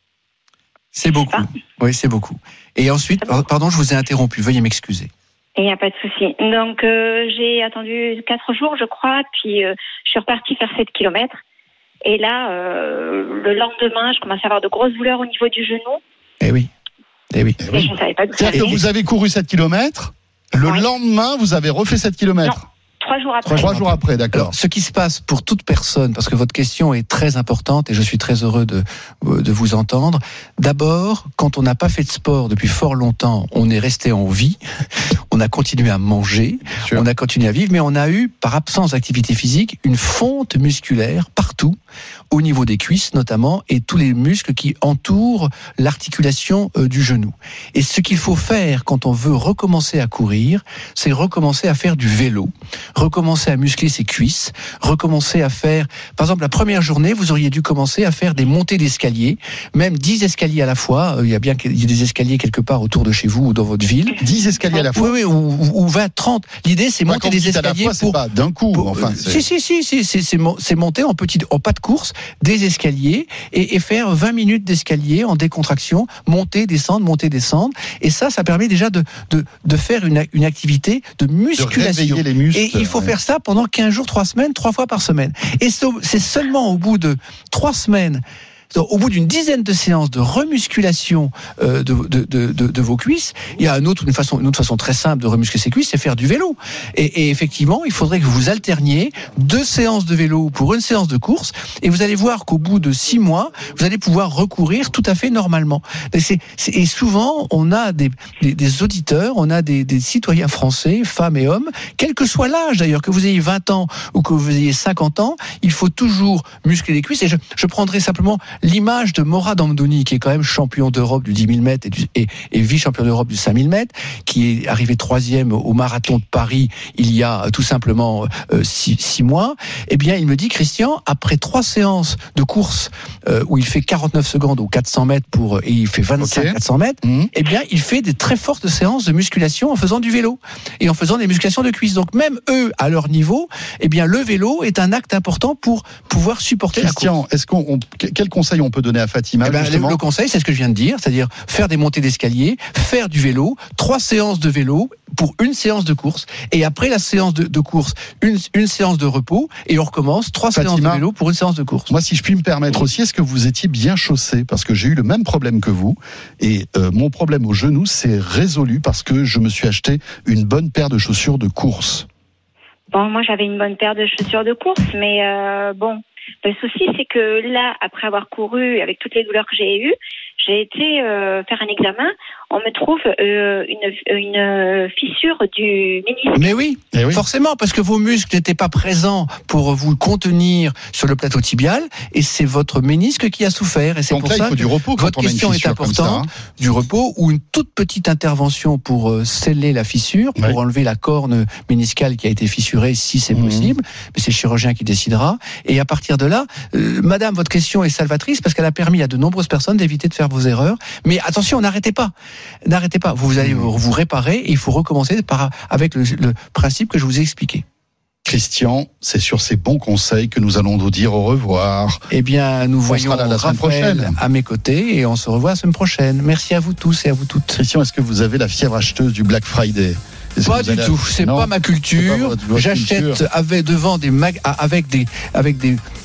C'est beaucoup. pas. Oui, c'est beaucoup. Et ensuite, Ah bon pardon, je vous ai interrompu, veuillez m'excuser. Il n'y a pas de souci. Donc euh, j'ai attendu quatre jours, je crois, puis euh, je suis repartie faire sept kilomètres. Et là, euh, le lendemain, je commence à avoir de grosses douleurs au niveau du genou. Eh oui, eh oui. Et je ne savais pas d'où ça C'est-à-dire que venait. vous avez couru sept kilomètres, le Oui. lendemain, vous avez refait sept kilomètres. Trois jours après. Trois jours après, d'accord. Alors, ce qui se passe pour toute personne, parce que votre question est très importante et je suis très heureux de, de vous entendre. D'abord, quand on n'a pas fait de sport depuis fort longtemps, on est resté en vie, on a continué à manger, Sûr. on a continué à vivre, mais on a eu, par absence d'activité physique, une fonte musculaire partout, au niveau des cuisses notamment, et tous les muscles qui entourent l'articulation euh, du genou. Et ce qu'il faut faire quand on veut recommencer à courir, c'est recommencer à faire du vélo, recommencer à muscler ses cuisses, recommencer à faire, par exemple, la première journée, vous auriez dû commencer à faire des montées d'escalier, même dix escaliers à la fois. Il y a bien il y a des escaliers quelque part autour de chez vous ou dans votre ville. dix escaliers à la fois. Oui, oui, ou, ou vingt, trente. L'idée, c'est Bah, monter quand vous des dites à la escaliers fois, c'est pour. pas d'un coup. pour- Enfin, c'est- si, si, si, si, c'est, c'est, mon- c'est monter en petit, en pas de course, des escaliers et, et faire vingt minutes d'escalier en décontraction, monter, descendre, monter, descendre. Et ça, ça permet déjà de, de, de faire une, une activité de de musculation. réveiller les muscles. Et il faut ouais. faire ça pendant quinze jours, trois semaines, trois fois par semaine. Et c'est au- c'est seulement au bout de trois semaines, au bout d'une dizaine de séances de remusculation euh, de, de, de, de, de vos cuisses, il y a un autre, une, façon, une autre façon très simple de remuscler ses cuisses, c'est faire du vélo. Et, et effectivement, il faudrait que vous alterniez deux séances de vélo pour une séance de course, et vous allez voir qu'au bout de six mois, vous allez pouvoir recourir tout à fait normalement. Et, c'est, c'est, et souvent, on a des, des, des auditeurs, on a des, des citoyens français, femmes et hommes, quel que soit l'âge d'ailleurs, que vous ayez vingt ans ou que vous ayez cinquante ans, il faut toujours muscler les cuisses. Et je, je prendrai simplement l'image de Morad Amdouni, qui est quand même champion d'Europe du dix mille mètres et, du, et, et vice-champion d'Europe du cinq mille mètres, qui est arrivé troisième au marathon de Paris il y a tout simplement euh, six, six mois. Eh bien, il me dit, Christian, après trois séances de course euh, où il fait quarante-neuf secondes aux quatre cents mètres pour, et il fait vingt-cinq Ok. quatre cents mètres, Mmh. eh bien, il fait des très fortes séances de musculation en faisant du vélo et en faisant des musculations de cuisses. Donc, même eux, à leur niveau, eh bien, le vélo est un acte important pour pouvoir supporter la course. Christian, est-ce qu'on, on- quel conseil on peut donner à Fatima Eh ben, le, justement le conseil, c'est ce que je viens de dire, c'est-à-dire faire des montées d'escalier, faire du vélo, trois séances de vélo pour une séance de course, et après la séance de, de course, une, une séance de repos, et on recommence trois Fatima, séances de vélo pour une séance de course. Moi, si je puis me permettre aussi, est-ce que vous étiez bien chaussé? Parce que j'ai eu le même problème que vous. Et euh, mon problème au genou s'est résolu parce que je me suis acheté une bonne paire de chaussures de course. Bon, moi j'avais une bonne paire de chaussures de course, mais euh, bon, le souci c'est que là, après avoir couru avec toutes les douleurs que j'ai eues, j'ai été euh, faire un examen. On me trouve euh, une, une fissure du ménisque. Mais oui, Eh oui. forcément, parce que vos muscles n'étaient pas présents pour vous contenir sur le plateau tibial, et c'est votre ménisque qui a souffert. Et c'est Donc pour là, ça il faut que du repos quand votre on a une question est fissure comme ça, importante. hein. Du repos ou une toute petite intervention pour euh, sceller la fissure, pour Oui. enlever la corne méniscale qui a été fissurée, si c'est Mmh. possible. Mais c'est le chirurgien qui décidera. Et à partir de là, euh, Madame, votre question est salvatrice parce qu'elle a permis à de nombreuses personnes d'éviter de faire vos erreurs. Mais attention, n'arrêtez pas, n'arrêtez pas. Vous allez vous, vous réparer et il faut recommencer par, avec le, le principe que je vous ai expliqué. Christian, c'est sur ces bons conseils que nous allons vous dire au revoir. Eh bien, nous On voyons sera là la semaine Raphaël prochaine. à mes côtés et on se revoit la semaine prochaine. Merci à vous tous et à vous toutes. Christian, est-ce que vous avez la fièvre acheteuse du Black Friday? Est-ce que Pas vous du allez- tout, c'est Non, pas ma c'est pas culture. votre- votre J'achète culture. avec devant des mag... avec des avec des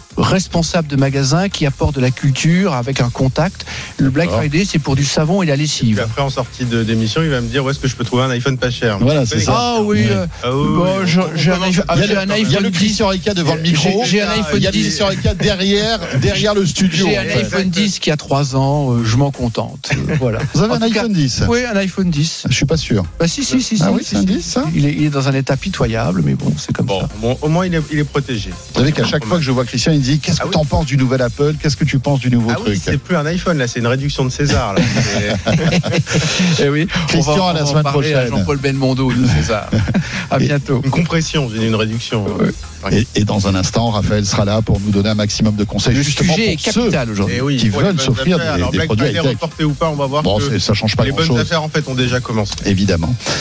responsable de magasin qui apporte de la culture avec un contact. Le Black Friday, c'est pour du savon et la lessive. Et après, en sortie de, d'émission, il va me dire où est-ce que je peux trouver un iPhone pas cher. Voilà, c'est ça. Ah oui, euh, ah, oui, bon, oui, je, on, j'ai, on un iPhone, il y a, j'ai un le, iPhone il y a le dix. Christian Ricard devant le micro. J'ai, j'ai un iPhone il y a le dix. Christian Ricard derrière, derrière le studio. J'ai un iPhone dix qui a trois ans, euh, je m'en contente. Euh, voilà. Vous avez En un tout iPhone cas, dix? Oui, un iPhone dix. Je suis pas sûr. Bah si, si, si. Ah si, oui, si, c'est un si. dix, ça? il est, il est dans un état pitoyable, mais bon, c'est comme Bon, ça. bon, au moins, il est, il est protégé. Vous savez qu'à chaque fois que je vois Christian, il dit qu'est-ce que Ah oui. t'en penses du nouvel Apple? Qu'est-ce que tu penses du nouveau Ah truc? oui, c'est plus un iPhone, là, c'est une réduction de César. Là. Eh oui, Christian, on va, à la on va semaine en parler prochaine. à Jean-Paul Belmondo de César. À bientôt. Une compression, j'ai dit une réduction. Ouais. Et, et dans un instant, Raphaël sera là pour nous donner un maximum de conseils Le justement sujet pour est ceux capital aujourd'hui. Et oui, qui pour les veulent bonnes s'offrir affaires. des, Alors, des Black produits Friday high-tech. reporté ou pas, on va voir Bon, que c'est- ça change pas les bonnes grand-chose. affaires, en fait, ont déjà commencé. Évidemment.